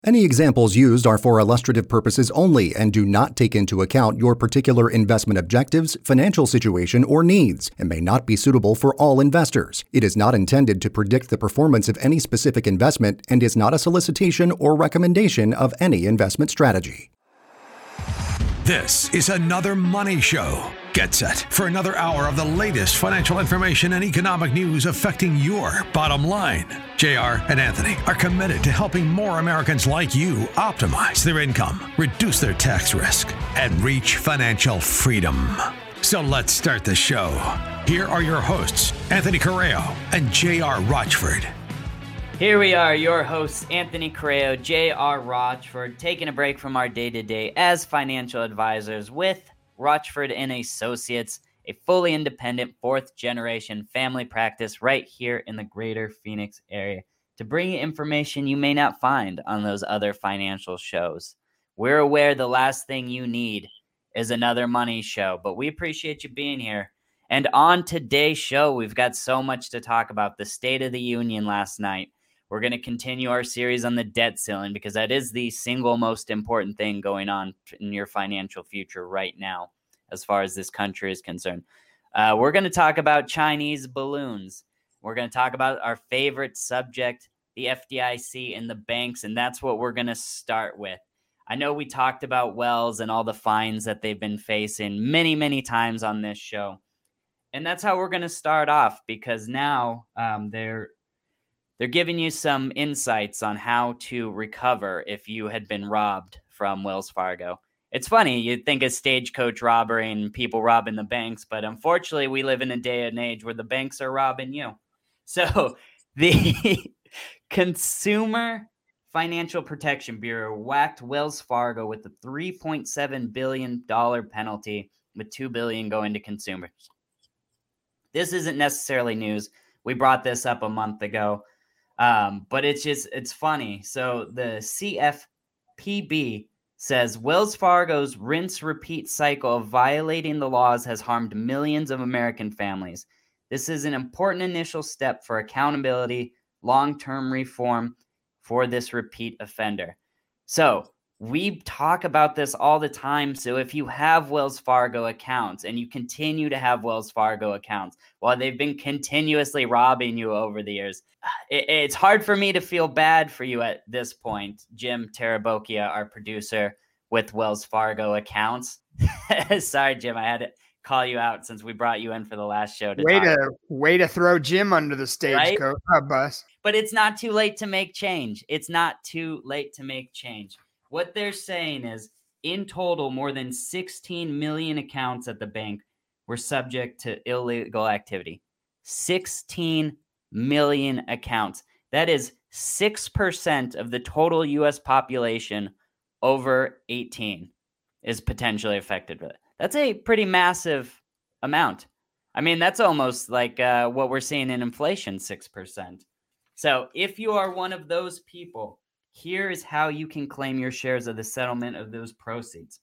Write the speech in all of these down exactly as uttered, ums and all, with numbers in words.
Any examples used are for illustrative purposes only and do not take into account your particular investment objectives, financial situation, or needs, and may not be suitable for all investors. It is not intended to predict the performance of any specific investment and is not a solicitation or recommendation of any investment strategy. This is another Money Show. Get set for another hour of the latest financial information and economic news affecting your bottom line. J R and Anthony are committed to helping more Americans like you optimize their income, reduce their tax risk, and reach financial freedom. So let's start the show. Here are your hosts, Anthony Correo and J R Rochford. Here we are, your hosts, Anthony Correo, J R Rochford, taking a break from our day-to-day as financial advisors with Rochford and Associates, a fully independent fourth-generation family practice right here in the greater Phoenix area to bring you information you may not find on those other financial shows. We're aware the last thing you need is another money show, but we appreciate you being here. And on today's show, we've got so much to talk about. The State of the Union last night. We're going to continue our series on the debt ceiling because that is the single most important thing going on in your financial future right now, as far as this country is concerned. Uh, we're going to talk about Chinese balloons. We're going to talk about our favorite subject, the F D I C and the banks, and that's what we're going to start with. I know we talked about Wells and all the fines that they've been facing many, many times on this show. And that's how we're going to start off because now um, they're They're giving you some insights on how to recover if you had been robbed from Wells Fargo. It's funny, you'd think of stagecoach robbery and people robbing the banks, but unfortunately we live in a day and age where the banks are robbing you. So the Consumer Financial Protection Bureau whacked Wells Fargo with a three point seven billion dollars penalty, with two billion dollars going to consumers. This isn't necessarily news. We brought this up a month ago. Um, but it's just, it's funny. So the C F P B says Wells Fargo's rinse repeat cycle of violating the laws has harmed millions of American families. This is an important initial step for accountability, long-term reform for this repeat offender. So we talk about this all the time. So if you have Wells Fargo accounts and you continue to have Wells Fargo accounts while they've been continuously robbing you over the years, it, it's hard for me to feel bad for you at this point. Jim Tarabokia, our producer with Wells Fargo accounts. Sorry, Jim, I had to call you out since we brought you in for the last show. To way talk. to way to throw Jim under the stagecoach right? bus. But it's not too late to make change. It's not too late to make change. What they're saying is, in total, more than sixteen million accounts at the bank were subject to illegal activity. sixteen million accounts. That is six percent of the total U S population over eighteen is potentially affected with it. That's a pretty massive amount. I mean, that's almost like uh, what we're seeing in inflation, six percent. So if you are one of those people, here is how you can claim your shares of the settlement of those proceeds.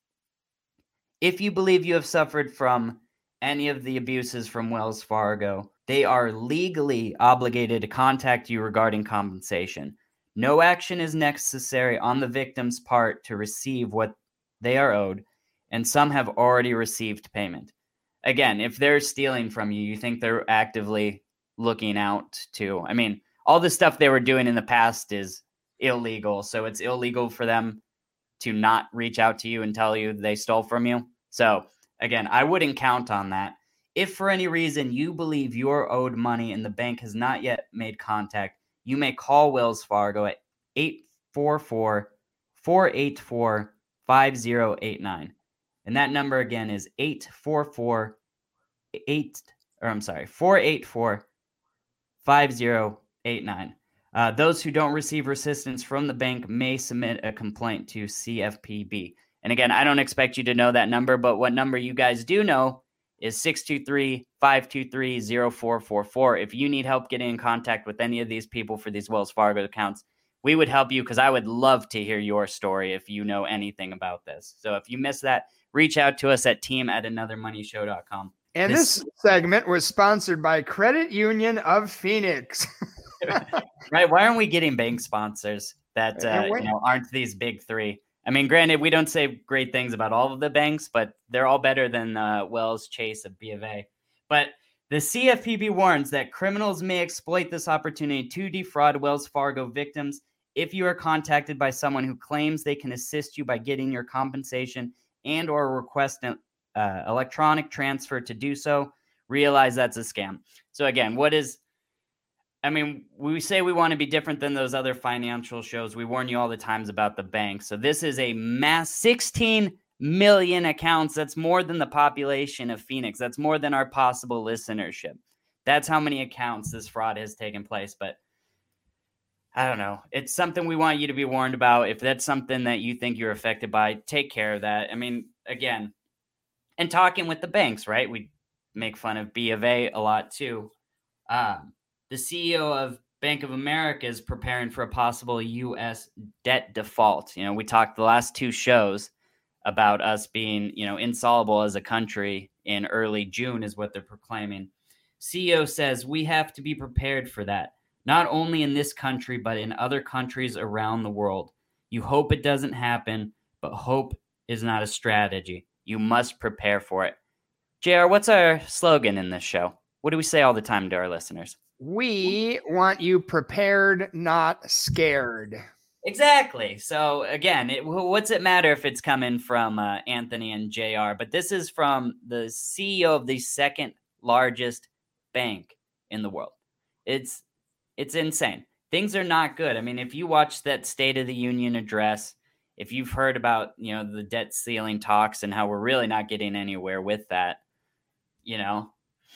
If you believe you have suffered from any of the abuses from Wells Fargo, they are legally obligated to contact you regarding compensation. No action is necessary on the victim's part to receive what they are owed, and some have already received payment. Again, if they're stealing from you, you think they're actively looking out to, I mean, all the stuff they were doing in the past is illegal. So it's illegal for them to not reach out to you and tell you they stole from you. So again, I wouldn't count on that. If for any reason you believe you're owed money and the bank has not yet made contact, you may call Wells Fargo at eight four four, four eight four, five zero eight nine. And that number again is eight four four, eight, or I'm sorry, four eight four, five zero eight nine. Uh, those who don't receive assistance from the bank may submit a complaint to C F P B. And again, I don't expect you to know that number, but what number you guys do know is six two three, five two three, zero four four four. If you need help getting in contact with any of these people for these Wells Fargo accounts, we would help you because I would love to hear your story if you know anything about this. So if you missed that, reach out to us at team at another money show dot com. And this, this segment was sponsored by Credit Union of Phoenix. Right? Why aren't we getting bank sponsors? that uh, you know, aren't these big three. I mean, granted, we don't say great things about all of the banks, but they're all better than uh, Wells, Chase, and B of A. But the C F P B warns that criminals may exploit this opportunity to defraud Wells Fargo victims. If you are contacted by someone who claims they can assist you by getting your compensation and or request an uh, electronic transfer to do so, realize that's a scam. So again, what is, I mean, we say we want to be different than those other financial shows. We warn you all the times about the bank. So this is a mass sixteen million accounts. That's more than the population of Phoenix. That's more than our possible listenership. That's how many accounts this fraud has taken place. But I don't know. It's something we want you to be warned about. If that's something that you think you're affected by, take care of that. I mean, again, and talking with the banks, right? We make fun of B of A a lot too. Um, the C E O of Bank of America is preparing for a possible U S debt default. You know, we talked the last two shows about us being, you know, insoluble as a country in early June is what they're proclaiming. C E O says we have to be prepared for that, not only in this country, but in other countries around the world. You hope it doesn't happen, but hope is not a strategy. You must prepare for it. J R, what's our slogan in this show? What do we say all the time to our listeners? We want you prepared, not scared. Exactly. So again, it, what's it matter if it's coming from uh, Anthony and J R? But this is from the C E O of the second largest bank in the world. It's it's insane. Things are not good. I mean, if you watch that State of the Union address, if you've heard about, you know, the debt ceiling talks and how we're really not getting anywhere with that, you know,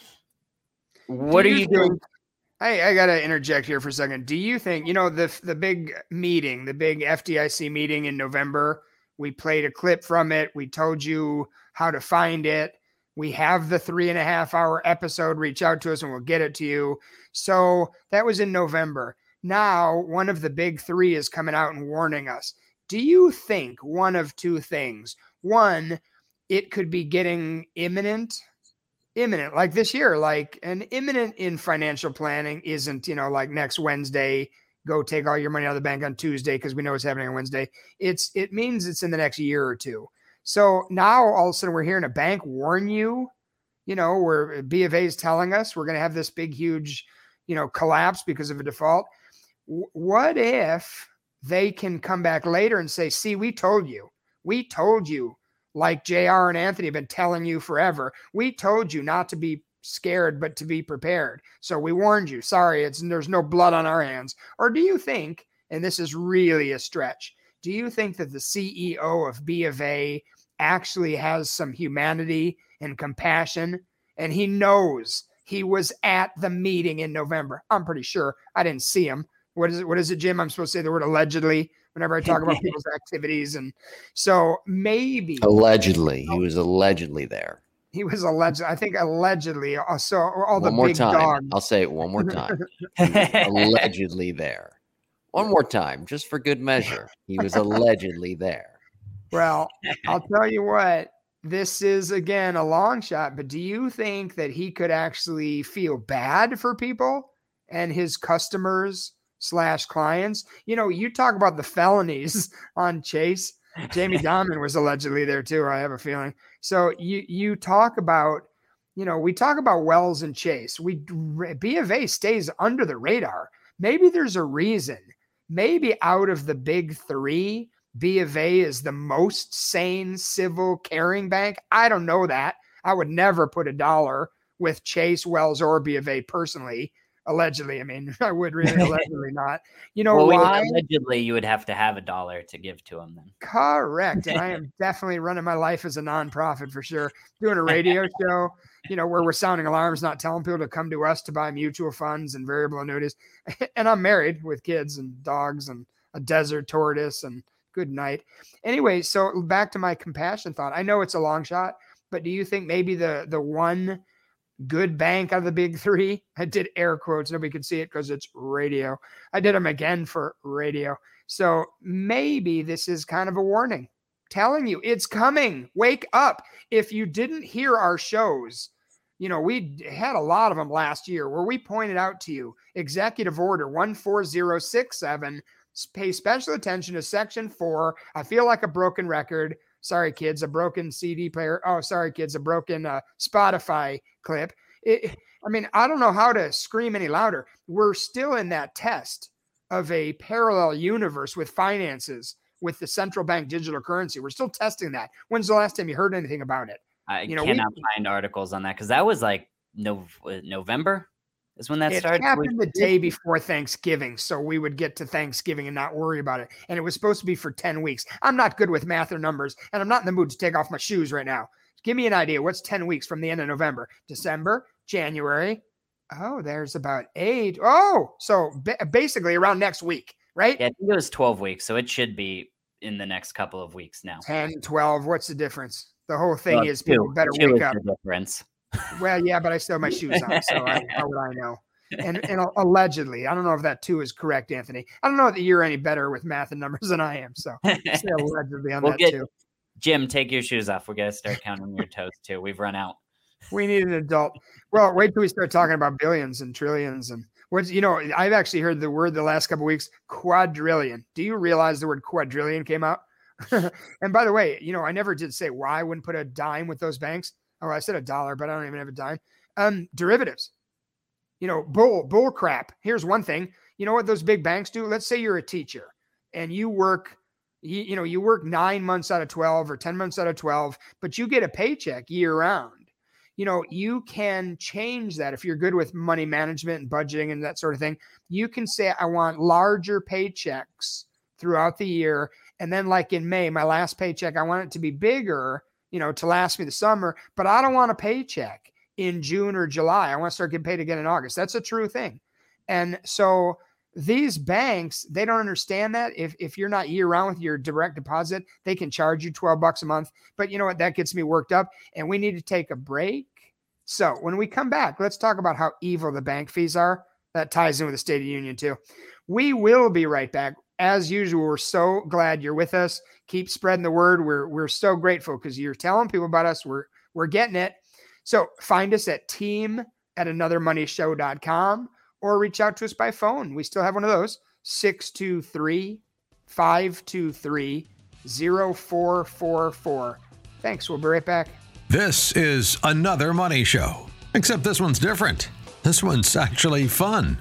what do are you, you doing? Think, I, I got to interject here for a second. Do you think, you know, the the big meeting, the big F D I C meeting in November, we played a clip from it. We told you how to find it. We have the three and a half hour episode. Reach out to us and we'll get it to you. So that was in November. Now, one of the big three is coming out and warning us. Do you think one of two things? One, it could be getting imminent. Imminent, like this year, like an imminent in financial planning isn't, you know, like next Wednesday, go take all your money out of the bank on Tuesday because we know what's happening on Wednesday. It's it means it's in the next year or two. So now all of a sudden we're hearing a bank warn you, you know, where B of A is telling us we're going to have this big, huge, you know, collapse because of a default. W- what if they can come back later and say, see, we told you, we told you. Like J R and Anthony have been telling you forever. We told you not to be scared, but to be prepared. So we warned you. Sorry, it's there's no blood on our hands. Or do you think, and this is really a stretch, do you think that the C E O of B of A actually has some humanity and compassion, and he knows he was at the meeting in November? I'm pretty sure. I didn't see him. What is it? What is it, Jim? I'm supposed to say the word allegedly whenever I talk about people's activities. And so maybe allegedly he was allegedly there. He was alleged. I think allegedly. So all one the more big time. dogs. I'll say it one more time. Allegedly there. One more time, just for good measure. He was allegedly there. Well, I'll tell you what, this is again a long shot, but do you think that he could actually feel bad for people and his customers slash clients? You know, you talk about the felonies on Chase. Jamie Dimon was allegedly there too, I have a feeling. So you you talk about, you know, we talk about Wells and Chase. We B of A stays under the radar. Maybe there's a reason. Maybe out of the big three, B of A is the most sane, civil, caring bank. I don't know that. I would never put a dollar with Chase, Wells, or B of A personally. Allegedly, I mean, I would really allegedly not. You know well, why? Allegedly, you would have to have a dollar to give to him then. Correct. And I am definitely running my life as a nonprofit for sure. Doing a radio show, you know, where we're sounding alarms, not telling people to come to us to buy mutual funds and variable annuities. And I'm married with kids and dogs and a desert tortoise and good night. Anyway, so back to my compassion thought. I know it's a long shot, but do you think maybe the the one good bank out of the big three? I did air quotes. Nobody could see it because it's radio. I did them again for radio. So maybe this is kind of a warning telling you it's coming. Wake up. If you didn't hear our shows, you know, we had a lot of them last year where we pointed out to you executive order one four zero six seven Pay special attention to section four. I feel like a broken record. Sorry, kids, a broken C D player. Oh, sorry, kids, a broken uh, Spotify clip. It, I mean, I don't know how to scream any louder. We're still in that test of a parallel universe with finances, with the central bank digital currency. We're still testing that. When's the last time you heard anything about it? I you know, cannot we, find articles on that because that was like no, November is when that it started. happened the day before Thanksgiving, so we would get to Thanksgiving and not worry about it. And it was supposed to be for ten weeks. I'm not good with math or numbers, and I'm not in the mood to take off my shoes right now. Give me an idea. What's ten weeks from the end of November? December, January. Oh, there's about eight. Oh, so ba- basically around next week, right? Yeah, I think it was twelve weeks, so it should be in the next couple of weeks now. ten, twelve. What's the difference? The whole thing well, is two, people better two wake is up. The difference. Well, yeah, but I still have my shoes on, so I, how would I know? And and allegedly, I don't know if that two is correct, Anthony. I don't know that you're any better with math and numbers than I am, so say allegedly on we'll that get, too. Jim, take your shoes off. We're gonna start counting your toes too. We've run out. We need an adult. Well, wait till we start talking about billions and trillions and what's you know. I've actually heard the word the last couple of weeks, quadrillion. Do you realize the word quadrillion came out? And by the way, you know, I never did say why I wouldn't put a dime with those banks. Oh, I said a dollar, but I don't even have a dime. Um, derivatives. You know, bull, bull crap. Here's one thing. You know what those big banks do? Let's say you're a teacher and you work, you, you know, you work nine months out of twelve or ten months out of twelve, but you get a paycheck year round. You know, you can change that if you're good with money management and budgeting and that sort of thing. You can say, I want larger paychecks throughout the year. And then like in May, my last paycheck, I want it to be bigger, you know, to last me the summer, but I don't want a paycheck in June or July. I want to start getting paid again in August. That's a true thing. And so these banks, they don't understand that. If if you're not year round with your direct deposit, they can charge you twelve bucks a month. But you know what? That gets me worked up and we need to take a break. So when we come back, let's talk about how evil the bank fees are. That ties in with the State of the Union too. We will be right back. As usual, we're so glad you're with us. Keep spreading the word. We're we're so grateful because you're telling people about us. We're we're getting it. So find us at team at another money show dot com or reach out to us by phone. We still have one of those, six two three, five two three, zero four four four. Thanks. We'll be right back. This is Another Money Show, except this one's different. This one's actually fun.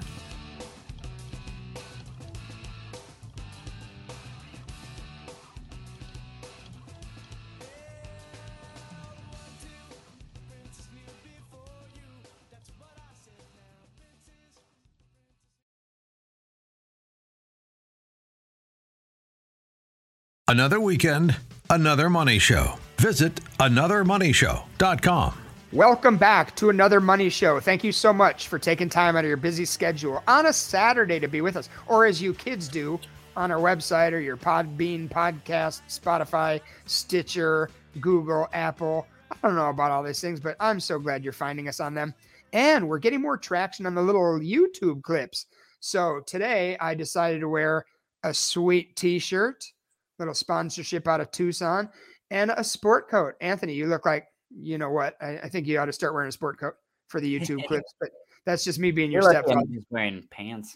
Another weekend, another money show. Visit another money show dot com. Welcome back to Another Money Show. Thank you so much for taking time out of your busy schedule on a Saturday to be with us, or as you kids do, on our website or your Podbean podcast, Spotify, Stitcher, Google, Apple. I don't know about all these things, but I'm so glad you're finding us on them. And we're getting more traction on the little YouTube clips. So today I decided to wear a sweet t-shirt, little sponsorship out of Tucson, and a sport coat. Anthony, you look like, you know what? I, I think you ought to start wearing a sport coat for the YouTube clips, but that's just me being your stepfather. I'm just wearing pants.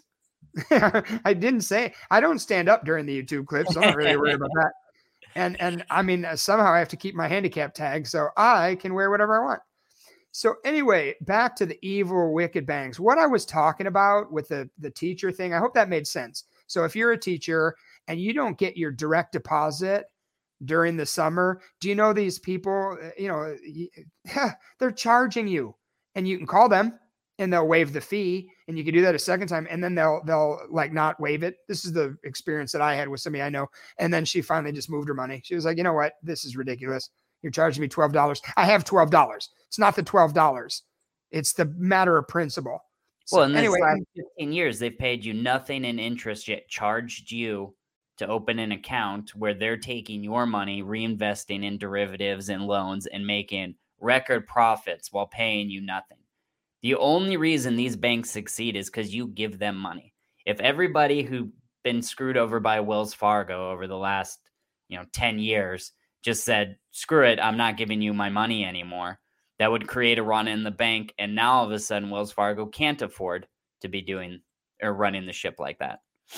I didn't say, I don't stand up during the YouTube clips. So I'm not really worried about that. And, and I mean, somehow I have to keep my handicap tag so I can wear whatever I want. So anyway, back to the evil, wicked banks. What I was talking about with the, the teacher thing, I hope that made sense. So if you're a teacher and you don't get your direct deposit during the summer, do you know these people, you know, they're charging you, and you can call them and they'll waive the fee, and you can do that a second time. And then they'll, they'll like not waive it. This is the experience that I had with somebody I know. And then she finally just moved her money. She was like, you know what? This is ridiculous. You're charging me twelve dollars. I have twelve dollars. It's not the twelve dollars. It's the matter of principle. So, well, in anyway, the last fifteen years, they've paid you nothing in interest, yet charged you to open an account where they're taking your money, reinvesting in derivatives and loans, and making record profits while paying you nothing. The only reason these banks succeed is because you give them money. If everybody who's been screwed over by Wells Fargo over the last, you know, ten years just said, screw it, I'm not giving you my money anymore, that would create a run in the bank. And now all of a sudden, Wells Fargo can't afford to be doing or running the ship like that.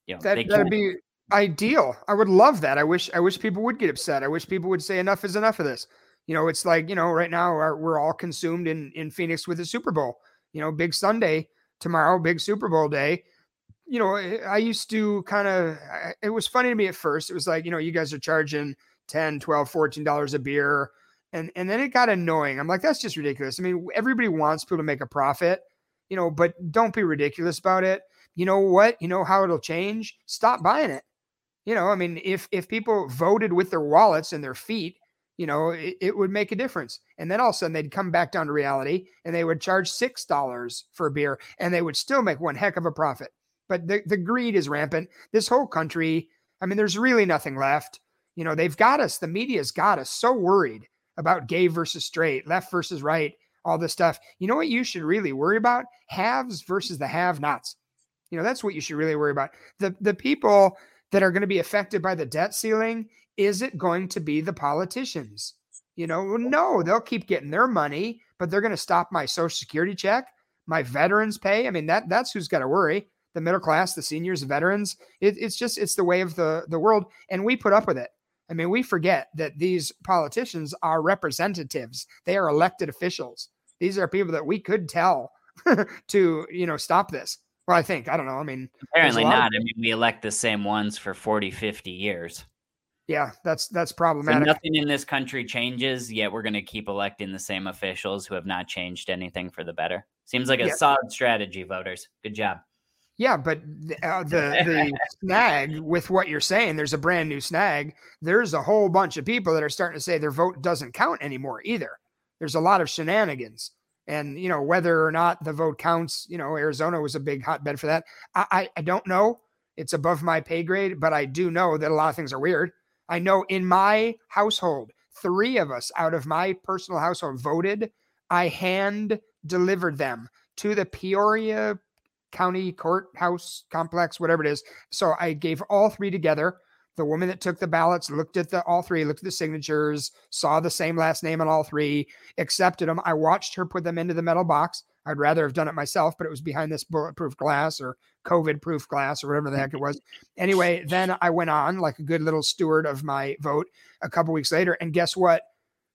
You know, That, they that'd can't. be ideal. I would love that. I wish, I wish people would get upset. I wish people would say enough is enough of this. You know, it's like, you know, right now our, we're all consumed in, in Phoenix with the Super Bowl, you know, big Sunday tomorrow, big Super Bowl day. You know, I I used to kind of, it was funny to me at first. It was like, you know, you guys are charging ten, twelve, fourteen dollars a beer. And, and then it got annoying. I'm like, that's just ridiculous. I mean, everybody wants people to make a profit, you know, but don't be ridiculous about it. You know what? You know how it'll change? Stop buying it. You know, I mean, if if people voted with their wallets and their feet, you know, it, it would make a difference. And then all of a sudden they'd come back down to reality and they would charge six dollars for a beer and they would still make one heck of a profit. But the, the greed is rampant. This whole country, I mean, there's really nothing left. You know, they've got us, the media's got us so worried about gay versus straight, left versus right, all this stuff. You know what you should really worry about? Haves versus the have-nots. You know, that's what you should really worry about. The the people that are going to be affected by the debt ceiling, is it going to be the politicians? You know, no, they'll keep getting their money, but they're going to stop my Social Security check, my veterans pay. I mean, that that's who's got to worry. The middle class, the seniors, the veterans. It, it's just, it's the way of the, the world. And we put up with it. I mean, we forget that these politicians are representatives. They are elected officials. These are people that we could tell to, you know, stop this. Well, I think, I don't know. I mean, apparently not. I mean, we elect the same ones for forty, fifty years. Yeah, that's, that's So problematic. nothing in this country changes, yet we're going to keep electing the same officials who have not changed anything for the better. Seems like a Yeah. solid strategy, voters. Good job. Yeah, but uh, the the snag with what you're saying, there's a brand new snag. There's a whole bunch of people that are starting to say their vote doesn't count anymore either. There's a lot of shenanigans. And, you know, whether or not the vote counts, you know, Arizona was a big hotbed for that. I, I, I don't know. It's above my pay grade, but I do know that a lot of things are weird. I know in my household, three of us out of my personal household voted. I hand delivered them to the Peoria County Courthouse Complex, whatever it is. So I gave all three together. The woman that took the ballots looked at the all three, looked at the signatures, saw the same last name on all three, accepted them. I watched her put them into the metal box. I'd rather have done it myself, but it was behind this bulletproof glass or COVID-proof glass or whatever the heck it was. Anyway, then I went on like a good little steward of my vote a couple weeks later. And guess what?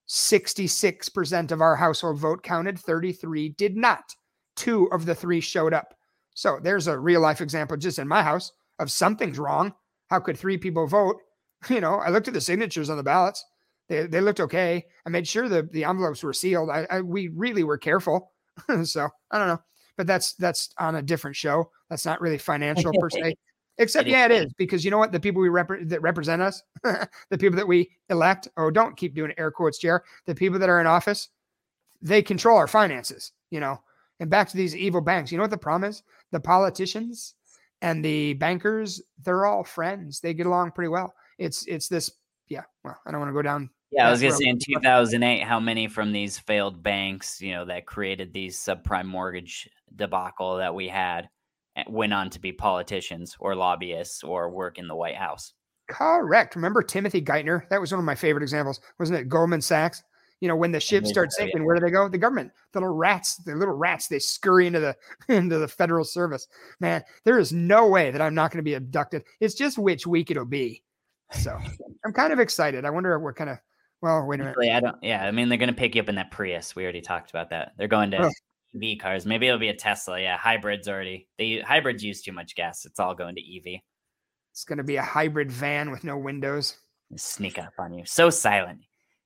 sixty-six percent of our household vote counted, thirty-three did not. Two of the three showed up. So there's a real life example just in my house of something's wrong. How could three people vote? You know, I looked at the signatures on the ballots. They they looked okay. I made sure the, the envelopes were sealed. I, I we really were careful. So I don't know, but that's that's on a different show. That's not really financial per se. Except, yeah, it is, because you know what? The people we rep- that represent us, the people that we elect, oh, don't keep doing air quotes, Jer. The people that are in office, they control our finances, you know. And back to these evil banks. You know what the problem is? The politicians and the bankers, they're all friends. They get along pretty well. It's it's this, yeah, well, I don't want to go down. Yeah, I was going to say in two thousand eight, how many from these failed banks, you know, that created these subprime mortgage debacle that we had went on to be politicians or lobbyists or work in the White House. Correct. Remember Timothy Geithner? That was one of my favorite examples. Wasn't it Goldman Sachs? You know, when the ship starts sinking, where do they go? The government. The little rats, the little rats, they scurry into the into the federal service. Man, there is no way that I'm not going to be abducted. It's just which week it'll be. So I'm kind of excited. I wonder what kind of, well, wait a minute. I don't, yeah, I mean, they're going to pick you up in that Prius. We already talked about that. They're going to oh. E V cars. Maybe it'll be a Tesla. Yeah, hybrids already. They hybrids use too much gas. It's all going to E V. It's going to be a hybrid van with no windows. They sneak up on you. So silent.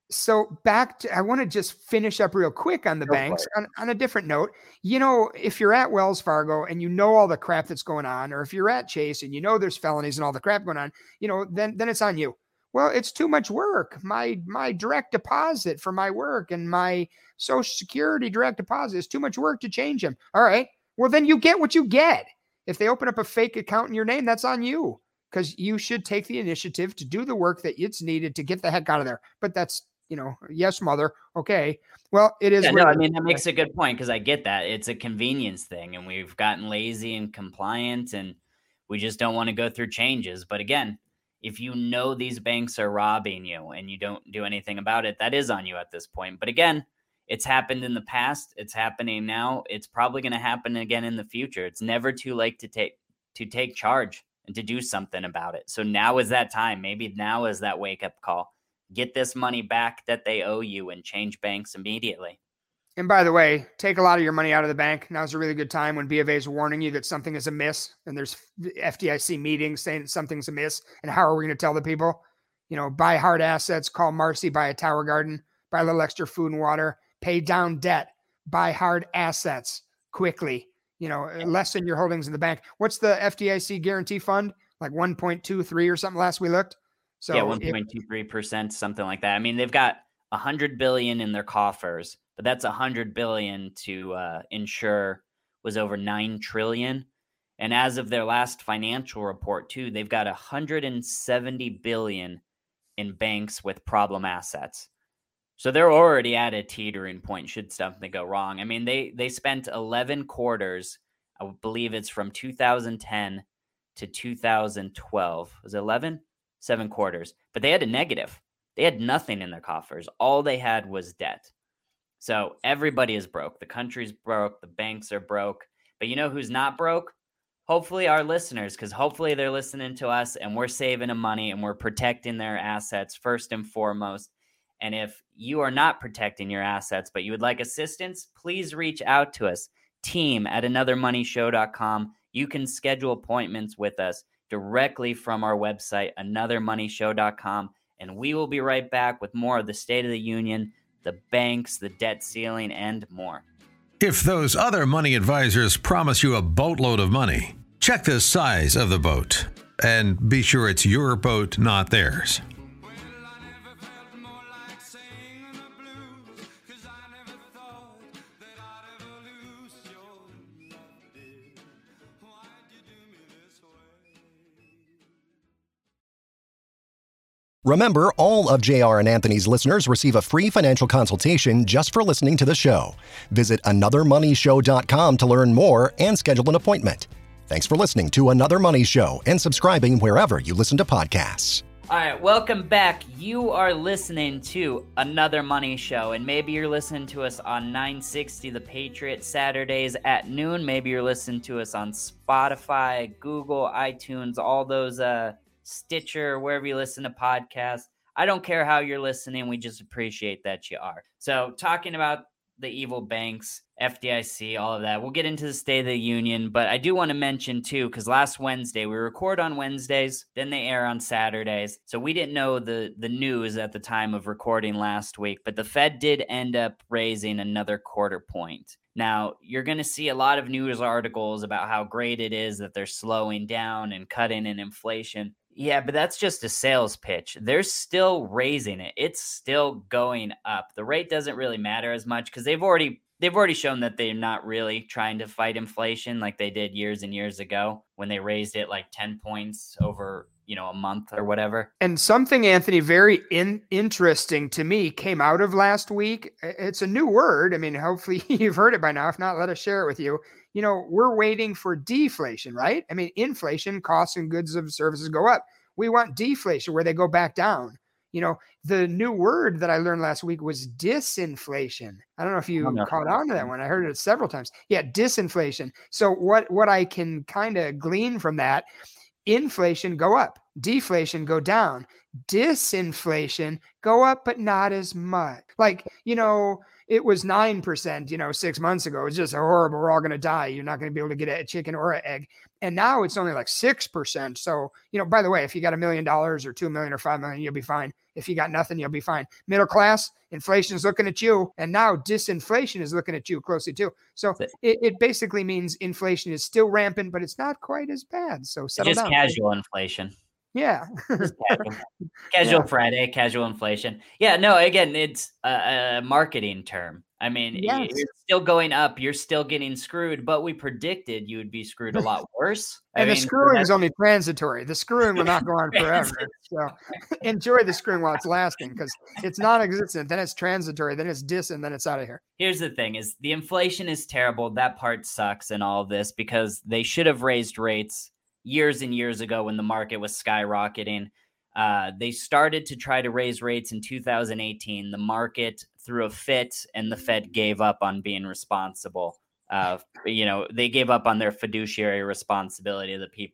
So back to, I want to just finish up real quick on the Go banks on, on a different note. You know, if you're at Wells Fargo and you know all the crap that's going on, or if you're at Chase and you know there's felonies and all the crap going on, you know, then, then it's on you. Well, it's too much work. My, my direct deposit for my work and my Social Security direct deposit is too much work to change them. All right. Well, then you get what you get. If they open up a fake account in your name, that's on you, because you should take the initiative to do the work that it's needed to get the heck out of there. But that's, you know, yes, mother. Okay. Well, it is. Yeah, no, I mean, that makes a good point, because I get that. It's a convenience thing, and we've gotten lazy and compliant, and we just don't want to go through changes. But again, if you know these banks are robbing you and you don't do anything about it, that is on you at this point. But again, it's happened in the past. It's happening now. It's probably going to happen again in the future. It's never too late to take to take charge. and to do something about it. So now is that time. Maybe now is that wake-up call. Get this money back that they owe you and change banks immediately. And by the way, take a lot of your money out of the bank. Now's a really good time when B of A is warning you that something is amiss, and there's F D I C meetings saying that something's amiss. And how are we going to tell the people? You know, buy hard assets, call Marcy, buy a Tower Garden, buy a little extra food and water, pay down debt, buy hard assets quickly, you know, lessen your holdings in the bank. What's the F D I C guarantee fund? Like one point two three or something last we looked. So yeah, one point two three percent, something like that. I mean, they've got one hundred billion dollars in their coffers, but that's one hundred billion dollars to uh, insure was over nine trillion dollars. And as of their last financial report too, they've got one hundred seventy billion dollars in banks with problem assets. So they're already at a teetering point should something go wrong. I mean, they they spent eleven quarters, I believe it's from two thousand ten to two thousand twelve. Was it eleven? Seven quarters. But they had a negative. They had nothing in their coffers. All they had was debt. So everybody is broke. The country's broke. The banks are broke. But you know who's not broke? Hopefully our listeners, because hopefully they're listening to us and we're saving them money and we're protecting their assets first and foremost. And if you are not protecting your assets, but you would like assistance, please reach out to us, team at another money show dot com. You can schedule appointments with us directly from our website, another money show dot com. And we will be right back with more of the State of the Union, the banks, the debt ceiling, and more. If those other money advisors promise you a boatload of money, check the size of the boat and be sure it's your boat, not theirs. Remember, all of J R and Anthony's listeners receive a free financial consultation just for listening to the show. Visit another money show dot com to learn more and schedule an appointment. Thanks for listening to Another Money Show and subscribing wherever you listen to podcasts. All right, welcome back. You are listening to Another Money Show, and maybe you're listening to us on nine sixty The Patriot Saturdays at noon. Maybe you're listening to us on Spotify, Google, iTunes, all those uh Stitcher, wherever you listen to podcasts. I don't care how you're listening. We just appreciate that you are. So talking about the evil banks, F D I C, all of that, we'll get into the State of the Union. But I do want to mention too, because last Wednesday, we record on Wednesdays, then they air on Saturdays. So we didn't know the, the news at the time of recording last week, but the Fed did end up raising another quarter point. Now, you're going to see a lot of news articles about how great it is that they're slowing down and cutting in inflation. Yeah, but that's just a sales pitch. They're still raising it. It's still going up. The rate doesn't really matter as much because they've already they've already shown that they're not really trying to fight inflation like they did years and years ago when they raised it like ten points over, you know, a month or whatever. And something, Anthony, very in, interesting to me came out of last week. It's a new word. I mean, hopefully you've heard it by now. If not, let us share it with you. You know, we're waiting for deflation, right? I mean, inflation, costs and goods of services go up. We want deflation where they go back down. You know, the new word that I learned last week was disinflation. I don't know if you oh, no. caught on to that one. I heard it several times. Yeah, disinflation. So what, what I can kind of glean from that, inflation go up, deflation go down, disinflation go up, but not as much. Like, you know, it was nine percent, you know, six months ago. It's just horrible. We're all going to die. You're not going to be able to get a chicken or an egg. And now it's only like six percent. So, you know, by the way, if you got a million dollars or two million or five million, you'll be fine. If you got nothing, you'll be fine. Middle class, inflation is looking at you. And now disinflation is looking at you closely too. So it, it basically means inflation is still rampant, but it's not quite as bad. So settle just down. Casual inflation. Yeah. casual casual yeah. Friday, casual inflation. Yeah, no, again, it's a, a marketing term. I mean, yes. You're still going up. You're still getting screwed, but we predicted you would be screwed a lot worse. And I the mean, screwing is only transitory. The screwing will not go on forever. So enjoy the screwing while it's lasting because it's non-existent. Then it's transitory. Then it's dis, and then it's out of here. Here's the thing is the inflation is terrible. That part sucks in all of this because they should have raised rates years and years ago when the market was skyrocketing. Uh, they started to try to raise rates in two thousand eighteen. The market threw a fit and the Fed gave up on being responsible. Uh, you know, they gave up on their fiduciary responsibility to the people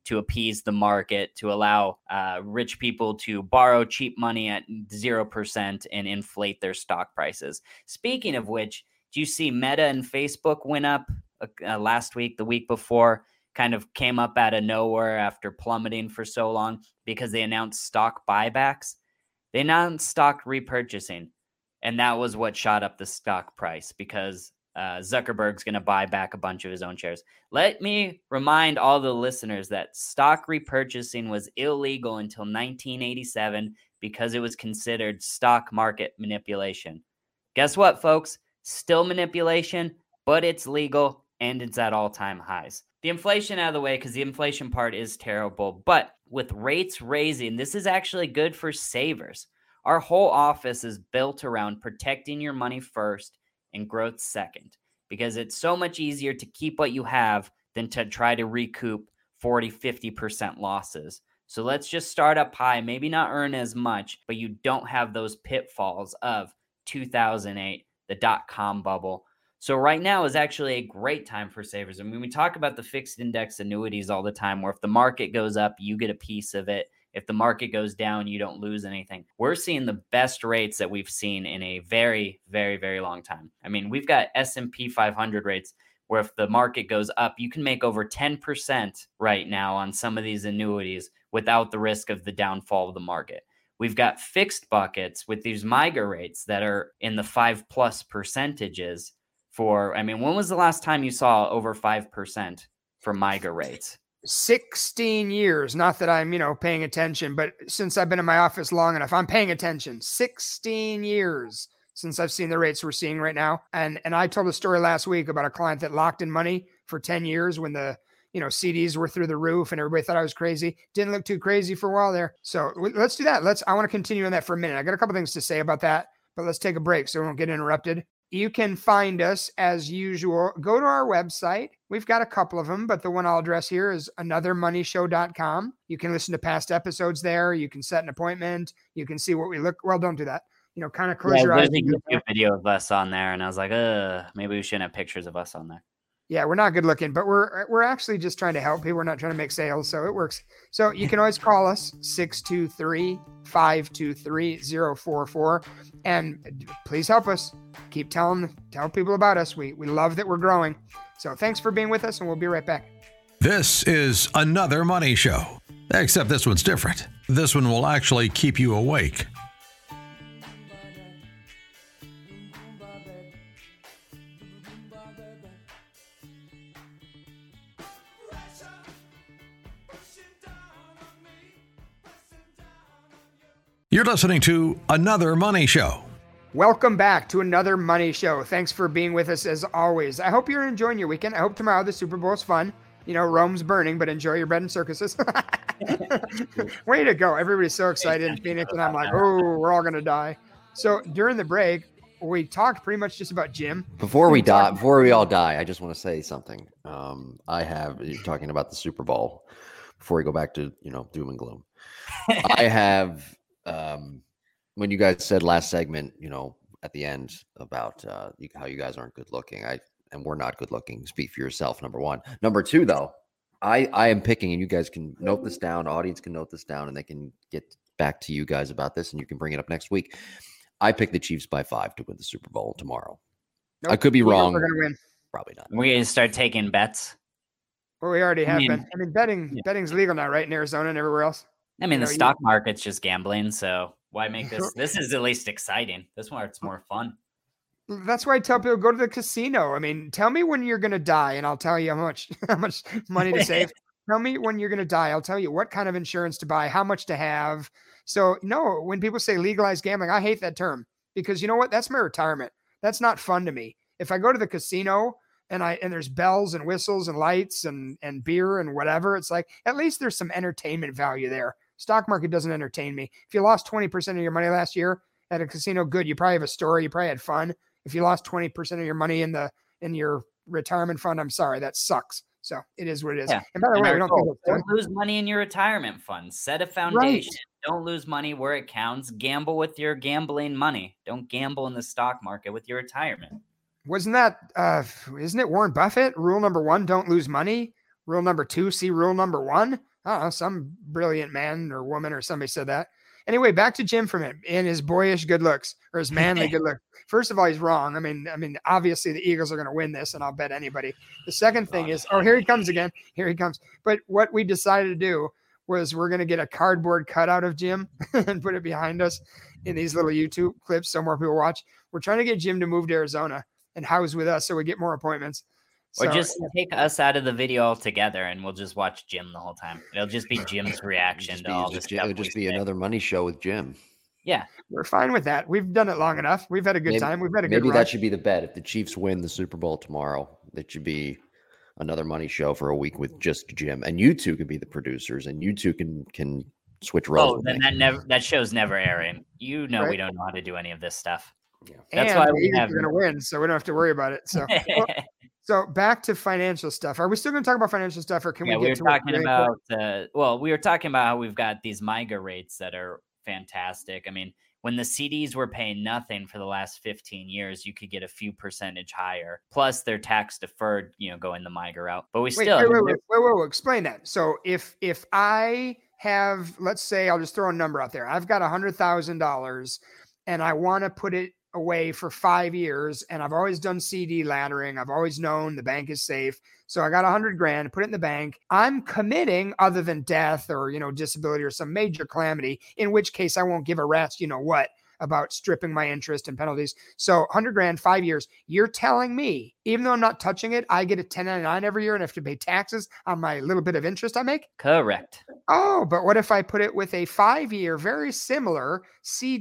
to appease the market, to allow uh, rich people to borrow cheap money at zero percent and inflate their stock prices. Speaking of which, do you see Meta and Facebook went up uh, last week, the week before, kind of came up out of nowhere after plummeting for so long because they announced stock buybacks? They announced stock repurchasing, and that was what shot up the stock price because uh, Zuckerberg's going to buy back a bunch of his own shares. Let me remind all the listeners that stock repurchasing was illegal until nineteen eighty-seven because it was considered stock market manipulation. Guess what, folks? Still manipulation, but it's legal and it's at all-time highs. The inflation out of the way, because the inflation part is terrible, but with rates raising, this is actually good for savers. Our whole office is built around protecting your money first and growth second, because it's so much easier to keep what you have than to try to recoup forty, fifty percent losses. So let's just start up high, maybe not earn as much, but you don't have those pitfalls of two thousand eight, the dot-com bubble. So right now is actually a great time for savers. I mean, we talk about the fixed index annuities all the time, where if the market goes up, you get a piece of it. If the market goes down, you don't lose anything. We're seeing the best rates that we've seen in a very, very, very long time. I mean, we've got S and P five hundred rates where if the market goes up, you can make over ten percent right now on some of these annuities without the risk of the downfall of the market. We've got fixed buckets with these MYGA rates that are in the five plus percentages for, I mean, when was the last time you saw over five percent for MYGA rates? sixteen years. Not that I'm, you know, paying attention, but since I've been in my office long enough, I'm paying attention. sixteen years since I've seen the rates we're seeing right now. And, and I told a story last week about a client that locked in money for ten years when the, you know, C Ds were through the roof and everybody thought I was crazy. Didn't look too crazy for a while there. So let's do that. Let's, I want to continue on that for a minute. I got a couple things to say about that, but let's take a break so we don't get interrupted. You can find us as usual. Go to our website. We've got a couple of them, but the one I'll address here is another money show dot com. You can listen to past episodes there. You can set an appointment. You can see what we look. Well, don't do that. You know, kind of close yeah, your eyes. There's a YouTube video of us on there, and I was like, uh, maybe we shouldn't have pictures of us on there. Yeah, we're not good looking, but we're we're actually just trying to help people. We're not trying to make sales, so it works. So you can always call us six two three, five two three, zero four four, and please help us. Keep telling tell people about us. We we love that we're growing. So thanks for being with us, and we'll be right back. This is Another Money Show, except this one's different. This one will actually keep you awake. You're listening to Another Money Show. Welcome back to another money show. Thanks for being with us as always. I hope you're enjoying your weekend. I hope tomorrow the Super Bowl is fun. You know, Rome's burning, but enjoy your bread and circuses. Way to go. Everybody's so excited in Phoenix, and I'm like, oh, we're all going to die. So during the break, we talked pretty much just about Jim. Before we die, before we all die, I just want to say something. Um, I have, you're talking about the Super Bowl, before we go back to, you know, doom and gloom. I have... Um, when you guys said last segment, you know, at the end about uh, you, how you guys aren't good looking, I and we're not good looking. Speak for yourself. Number one. Number two, though, I I am picking, and you guys can note this down. Audience can note this down, and they can get back to you guys about this, and you can bring it up next week. I picked the Chiefs by five to win the Super Bowl tomorrow. Nope, I could be wrong. We're gonna win. Probably not. We're gonna start taking bets. Well, we already have I mean, been. I mean, betting yeah. betting's legal now, right, in Arizona and everywhere else. I mean, You the know, stock you- market's just gambling, so why make this? This is at least exciting. This one, it's more fun. That's why I tell people go to the casino. I mean, tell me when you're gonna die, and I'll tell you how much how much money to save. Tell me when you're gonna die. I'll tell you what kind of insurance to buy, how much to have. So no, when people say legalized gambling, I hate that term because you know what? That's my retirement. That's not fun to me. If I go to the casino and I and there's bells and whistles and lights and and beer and whatever, it's like at least there's some entertainment value there. Stock market doesn't entertain me. If you lost twenty percent of your money last year at a casino, good. You probably have a story. You probably had fun. If you lost twenty percent of your money in the in your retirement fund, I'm sorry, that sucks. So it is what it is. Yeah. And by the And way, our we don't goal, think don't lose money in your retirement fund. Set a foundation. Don't lose money where it counts. Gamble with your gambling money. Don't gamble in the stock market with your retirement. Wasn't that, uh, isn't it Warren Buffett? Rule number one, don't lose money. Rule number two, see rule number one. I don't know, some brilliant man or woman or somebody said that. Anyway, back to Jim from it and his boyish good looks or his manly good look. First of all, he's wrong. I mean, I mean, obviously the Eagles are going to win this, and I'll bet anybody. The second thing is, oh, here he comes again. Here he comes. But what we decided to do was we're going to get a cardboard cutout of Jim and put it behind us in these little YouTube clips so more people watch. We're trying to get Jim to move to Arizona and house with us so we get more appointments. Or So, just take us out of the video altogether, and we'll just watch Jim the whole time. It'll just be Jim's reaction Just to be, all the just, stuff. it would just we be say. another money show with Jim. Yeah, we're fine with that. We've done it long enough. We've had a good Maybe- time. We've had a good Maybe run. that should be the bet. If the Chiefs win the Super Bowl tomorrow, that should be another money show for a week with just Jim. And you two can be the producers, and you two can can switch roles. Oh, with then me. that never that show's never airing. You know Right. we don't know how to do any of this stuff. Yeah. That's and why the we Eagles have- are going to win, so we don't have to worry about it. So, well, so back to financial stuff. Are we still going to talk about financial stuff, or can yeah, we we get were to what talking really about uh, well, we were talking about how we've got these MIGA rates that are fantastic. I mean, when the C Ds were paying nothing for the last fifteen years, you could get a few percentage higher. Plus, they're tax deferred, you know, going the MIGA route. But we Wait, still, wait, I mean, wait, wait, wait, wait, wait, explain that. So if if I have, let's say, I'll just throw a number out there. I've got a hundred thousand dollars, and I want to put it away for five years, and I've always done C D laddering. I've always known the bank is safe, so I got a hundred grand, put it in the bank. I'm committing, other than death or you know disability or some major calamity, in which case I won't give a rat's you know what about stripping my interest and penalties. So hundred grand, five years. You're telling me, even though I'm not touching it, I get a ten ninety-nine every year and have to pay taxes on my little bit of interest I make? correct. Oh, but what if I put it with a five-year, very similar C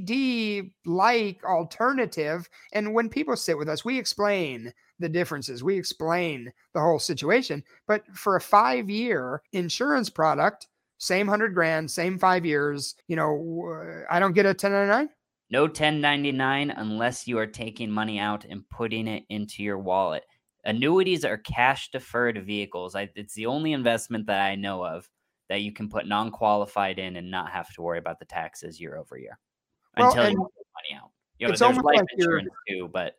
D-like alternative? And when people sit with us, we explain the differences. We explain the whole situation. But for a five-year insurance product, same hundred grand, same five years, you know, I don't get a ten ninety-nine? No ten ninety-nine unless you are taking money out and putting it into your wallet. Annuities are cash deferred vehicles. I, it's the only investment that I know of that you can put non-qualified in and not have to worry about the taxes year over year Well, until you and take money out. You know, it's there's almost life like you're- insurance too, but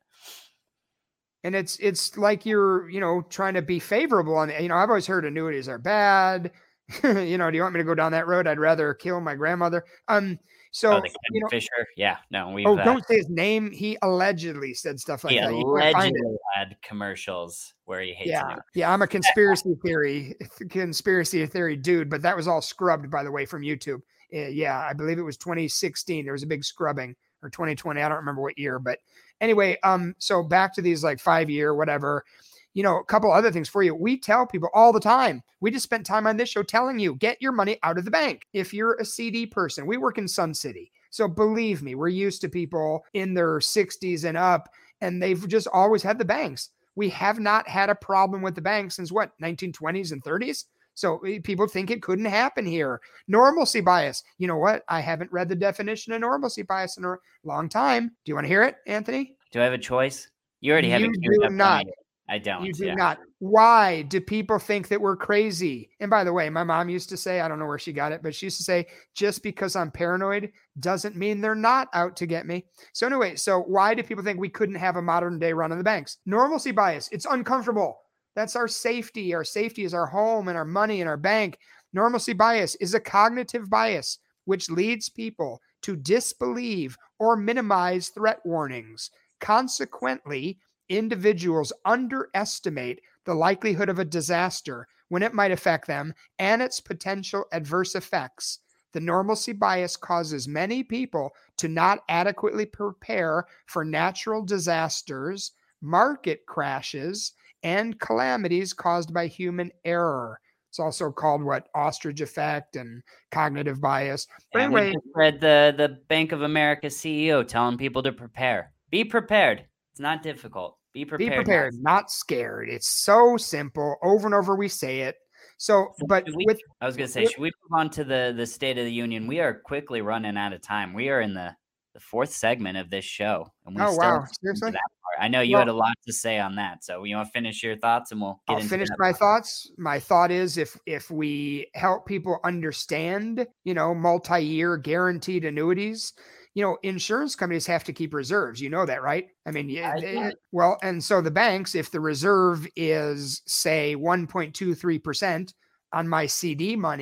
And it's it's like you're, you know, trying to be favorable on it. You know, I've always heard annuities are bad. you know, do you want me to go down that road? I'd rather kill my grandmother. Um, so oh, the Kevin you know, Fisher, yeah, no, we've oh, uh, don't say his name. He allegedly said stuff like he that. You can't find it. allegedly had commercials where he hates Yeah, annuities. yeah. I'm a conspiracy theory, conspiracy theory dude, but that was all scrubbed, by the way, from YouTube. Uh, yeah, I believe it was twenty sixteen. There was a big scrubbing, or twenty twenty. I don't remember what year, but anyway. Um, so back to these like five year, whatever. You know, a couple other things for you. We tell people all the time. We just spent time on this show telling you, get your money out of the bank. If you're a C D person, we work in Sun City. So believe me, we're used to people in their sixties and up, and they've just always had the banks. We have not had a problem with the banks since what, nineteen twenties and thirties? So people think it couldn't happen here. Normalcy bias. You know what? I haven't read the definition of normalcy bias in a long time. Do you want to hear it, Anthony? Do I have a choice? You already have You it queued do up for not. me. I don't. You do yeah. not. Why do people think that we're crazy? And by the way, my mom used to say, I don't know where she got it, but she used to say, just because I'm paranoid doesn't mean they're not out to get me. So anyway, so why do people think we couldn't have a modern day run on the banks? Normalcy bias. It's uncomfortable. That's our safety. Our safety is our home and our money and our bank. Normalcy bias is a cognitive bias, which leads people to disbelieve or minimize threat warnings. Consequently, individuals underestimate the likelihood of a disaster when it might affect them and its potential adverse effects. The normalcy bias causes many people to not adequately prepare for natural disasters, market crashes, and calamities caused by human error. It's also called what? Ostrich effect and cognitive bias. But And we anyway, just read the, the Bank of America C E O telling people to prepare. Be prepared. It's not difficult. Be prepared. be prepared, not scared. It's so simple. Over and over we say it. So, So but should we- with I was going to say, with- should we move on to the, the State of the Union? We are quickly running out of time. We are in the, the fourth segment of this show. And we Oh, still wow. haven't gotten to Seriously? that part. I know you Well- had a lot to say on that. So you want to finish your thoughts and we'll get I'll into finish that. my thoughts. My thought is if if we help people understand, you know, multi-year guaranteed annuities, you know, insurance companies have to keep reserves. You know that, right? I mean, yeah, I they- do. well, and so the banks, if the reserve is say one point two three percent on my C D money,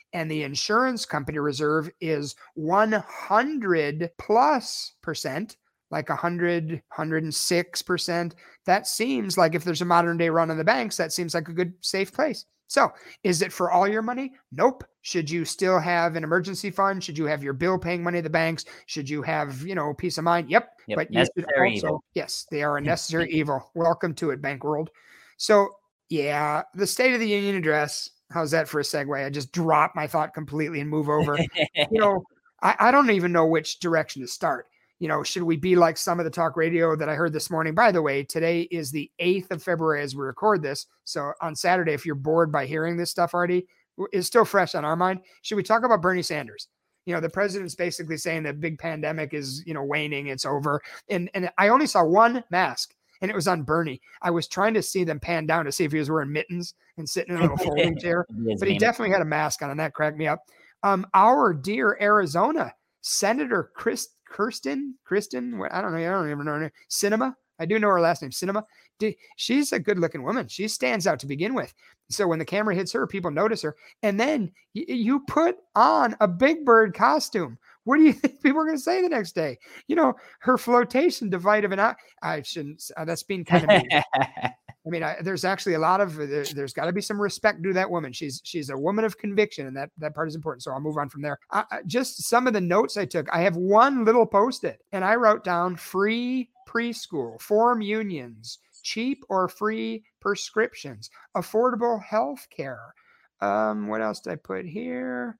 and the insurance company reserve is one hundred plus percent, like one hundred, one hundred six percent. That seems like, if there's a modern day run on the banks, that seems like a good, safe place. So is it for all your money? Nope. Should you still have an emergency fund? Should you have your bill paying money at the banks? Should you have, you know, peace of mind? Yep. Yep. But you should also, evil. yes, they are a necessary evil. Welcome to it, bank world. So yeah, the State of the Union address. How's that for a segue? I just drop my thought completely and move over. you know, I, I don't even know which direction to start. You know, should we be like some of the talk radio that I heard this morning? By the way, today is the eighth of February as we record this. So on Saturday, if you're bored by hearing this stuff already, it's still fresh on our mind. Should we talk about Bernie Sanders? You know, the president's basically saying that big pandemic is, you know, waning, it's over. And, and I only saw one mask, and it was on Bernie. I was trying to see them pan down to see if he was wearing mittens and sitting in a little folding chair, but he definitely had a mask on, and that cracked me up. Um, our dear Arizona Senator Chris, Kirsten, Kristen, I don't know, I don't even know her name, Sinema. I do know her last name, Sinema. She's a good-looking woman. She stands out to begin with. So when the camera hits her, people notice her. And then y- you put on a Big Bird costume. What do you think people are going to say the next day? You know, her flotation device of an eye. I shouldn't. Uh, that's being kind of mean. I mean, I, there's actually a lot of, there, there's got to be some respect to that woman. She's, she's a woman of conviction, and that, that part is important. So I'll move on from there. Uh, just some of the notes I took. I have one little post-it, and I wrote down free preschool, form unions, cheap or free prescriptions, affordable health care. Um, what else did I put here?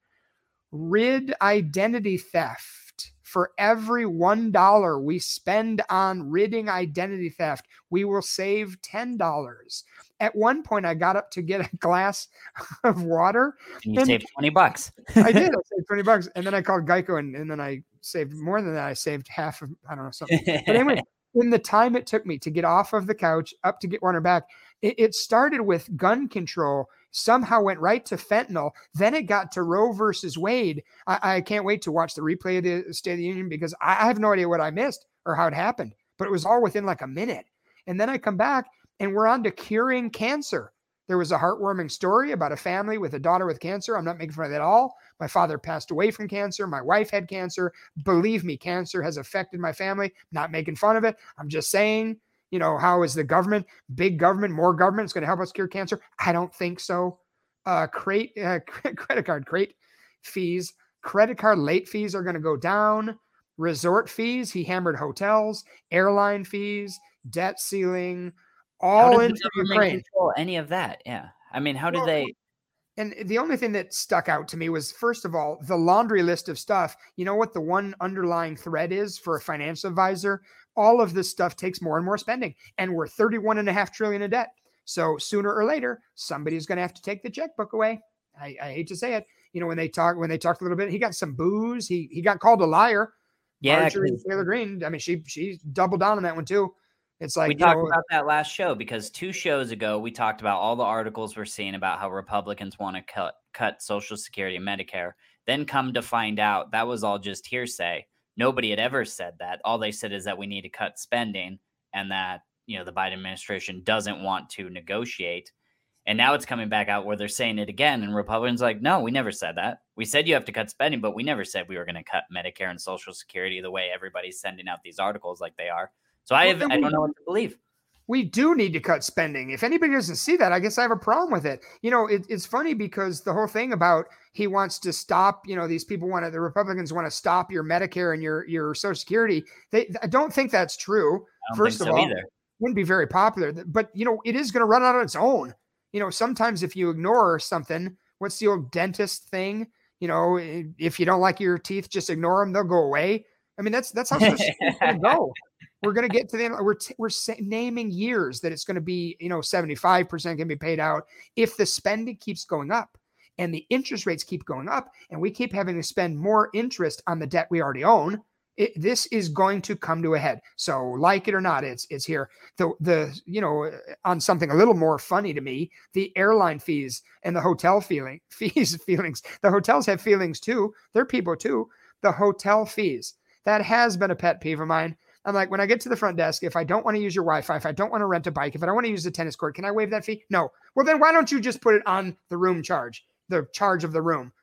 Rid identity theft. For every one dollar we spend on ridding identity theft, we will save ten dollars. At one point, I got up to get a glass of water. And you and saved twenty bucks. I did. I saved twenty bucks. And then I called Geico, and, and then I saved more than that. I saved half of, I don't know, something. But anyway, in the time it took me to get off of the couch, up to get water back, it, it started with gun control, somehow went right to fentanyl. Then it got to Roe versus Wade. I, I can't wait to watch the replay of the State of the Union, because I, I have no idea what I missed or how it happened, but it was all within like a minute. And then I come back and we're on to curing cancer. There was a heartwarming story about a family with a daughter with cancer. I'm not making fun of that at all. My father passed away from cancer. My wife had cancer. Believe me, cancer has affected my family. Not making fun of it. I'm just saying, you know, how is the government, big government, more government is going to help us cure cancer? I don't think so. Uh, crate, uh, credit card crate fees, credit card late fees are going to go down. Resort fees, he hammered hotels, airline fees, debt ceiling, all into Ukraine. Control any of that? Yeah. I mean, how do well, they? And the only thing that stuck out to me was, first of all, the laundry list of stuff. You know what the one underlying thread is for a financial advisor? All of this stuff takes more and more spending, and we're thirty-one and a half trillion in debt. So sooner or later, somebody's going to have to take the checkbook away. I, I hate to say it. You know, when they talk, when they talked a little bit, he got some booze. He he got called a liar. Yeah, Marjorie Taylor Greene. I mean, she she doubled down on that one too. It's like, we talked know, about that last show, because two shows ago we talked about all the articles we're seeing about how Republicans want to cut cut Social Security and Medicare. Then come to find out that was all just hearsay. Nobody had ever said that. All they said is that we need to cut spending, and that, you know, the Biden administration doesn't want to negotiate. And now it's coming back out where they're saying it again. And Republicans are like, no, we never said that. We said you have to cut spending, but we never said we were going to cut Medicare and Social Security the way everybody's sending out these articles like they are. So I have, well, I don't know what to believe. We do need to cut spending. If anybody doesn't see that, I guess I have a problem with it. You know, it, it's funny because the whole thing about he wants to stop, you know, these people want to, the Republicans want to stop your Medicare and your, your Social Security. They, I don't think that's true. First of all, either. Wouldn't be very popular, but you know, it is going to run out on its own. You know, sometimes if you ignore something, what's the old dentist thing? You know, if you don't like your teeth, just ignore them. They'll go away. I mean, that's, that's how it's going to go. We're going to get to the end. We're, t- we're naming years that it's going to be, you know, seventy-five percent can be paid out if the spending keeps going up and the interest rates keep going up and we keep having to spend more interest on the debt we already own. It, this is going to come to a head. So like it or not, it's, it's here. The, the, you know, on something a little more funny to me, the airline fees and the hotel feeling fees, feelings, the hotels have feelings too. They're people too. The hotel fees, that has been a pet peeve of mine. I'm like, when I get to the front desk, if I don't want to use your Wi-Fi, if I don't want to rent a bike, if I don't want to use the tennis court, can I waive that fee? No. Well, then why don't you just put it on the room charge, the charge of the room?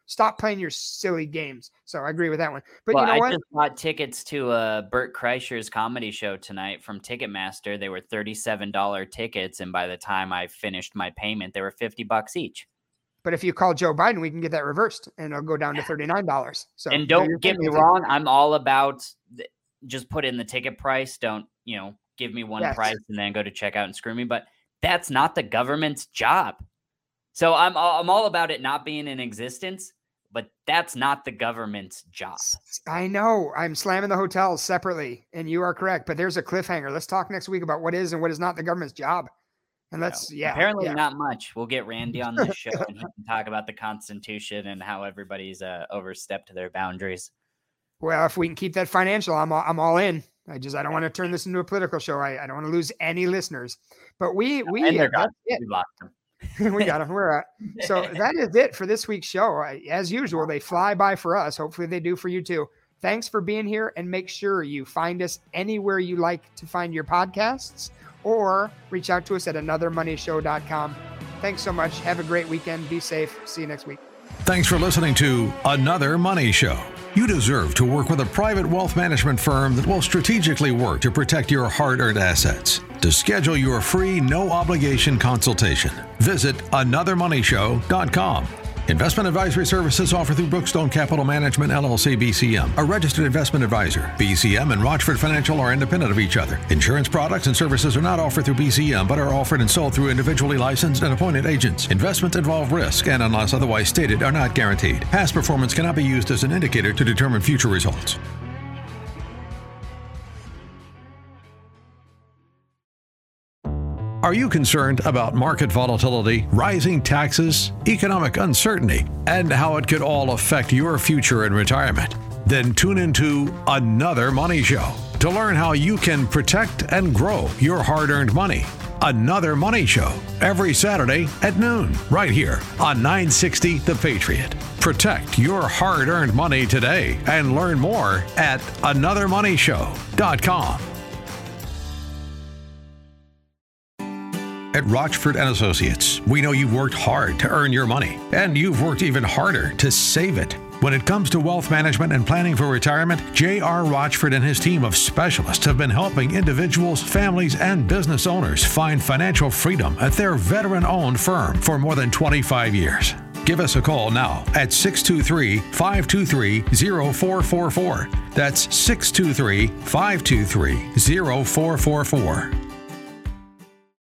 Stop playing your silly games. So I agree with that one. But well, you know I what? just bought tickets to uh, Bert Kreischer's comedy show tonight from Ticketmaster. They were thirty-seven dollars tickets, and by the time I finished my payment, they were fifty bucks each. But if you call Joe Biden, we can get that reversed, and it'll go down to thirty-nine dollars. So, and don't get me wrong, I'm all about th- just put in the ticket price. Don't, you know, give me one yes. price and then go to checkout and screw me. But that's not the government's job. So I'm I'm all about it not being in existence. But that's not the government's job. I know. I'm slamming the hotels separately, and you are correct. But there's a cliffhanger. Let's talk next week about what is and what is not the government's job. And let's, no, yeah. Apparently yeah. not much. We'll get Randy on this show and he can talk about the Constitution and how everybody's uh, overstepped their boundaries. Well, if we can keep that financial, I'm all, I'm all in. I just I don't want to turn this into a political show. I, I don't want to lose any listeners. But we we and they're uh, we lost them. we got them. We're at. So that is it for this week's show. As usual, they fly by for us. Hopefully they do for you too. Thanks for being here, and make sure you find us anywhere you like to find your podcasts, or reach out to us at another money show dot com. Thanks so much. Have a great weekend. Be safe. See you next week. Thanks for listening to Another Money Show. You deserve to work with a private wealth management firm that will strategically work to protect your hard-earned assets. To schedule your free, no-obligation consultation, visit another money show dot com. Investment advisory services offered through Brookstone Capital Management, L L C, B C M, a registered investment advisor. B C M and Rochford Financial are independent of each other. Insurance products and services are not offered through B C M, but are offered and sold through individually licensed and appointed agents. Investments involve risk and, unless otherwise stated, are not guaranteed. Past performance cannot be used as an indicator to determine future results. Are you concerned about market volatility, rising taxes, economic uncertainty, and how it could all affect your future in retirement? Then tune into Another Money Show to learn how you can protect and grow your hard-earned money. Another Money Show, every Saturday at noon, right here on nine sixty The Patriot. Protect your hard-earned money today and learn more at another money show dot com. At Rochford and Associates, we know you've worked hard to earn your money, and you've worked even harder to save it. When it comes to wealth management and planning for retirement, J R. Rochford and his team of specialists have been helping individuals, families, and business owners find financial freedom at their veteran-owned firm for more than twenty-five years. Give us a call now at six two three, five two three, zero four four four. That's six two three, five two three, zero four four four.